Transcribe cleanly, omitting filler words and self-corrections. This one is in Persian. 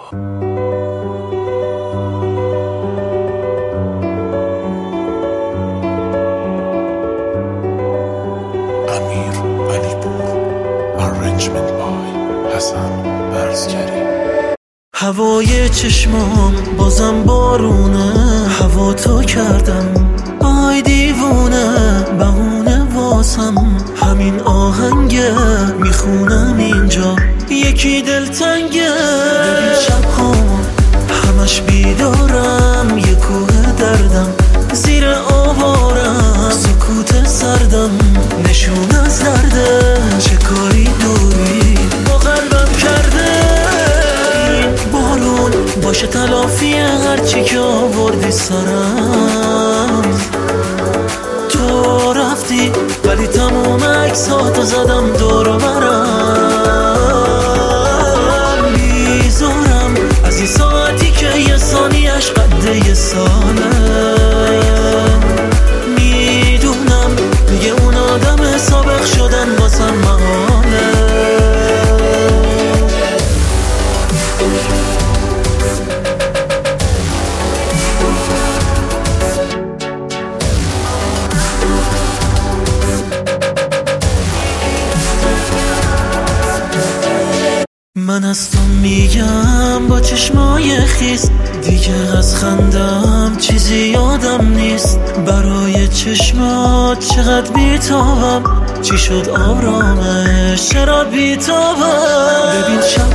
امیر علیپور Arrangement by حسن برزگری. هوای چشمام بازم بارونه، هوا تو کردم آی دیوونه، بهونه واسم همین آهنگه، میخونم اینجا یکی دلتنگه. ببین شبهام همش بیدارم، یه کوه دردم زیر آوارم، سکوت سردم نشون از درده، چه کاری دوری با قلبم کرده. این بارون باشه تلافی هرچی که آوردی سرم، تو رفتی ولی تموم عکساتو زدم دور و برم، بیزارم از این ساعتی که یه ثانیه‌اش قد یه ساله. میدونم دیگه اون آدم سابق شدن واسم محاله. من از تو میگم با چشمای خیس، دیگه از خندم چیزی یادم نیست. برای چشمات چقدر بیتابم، چی شد آرامش چرا بیتابم. ببین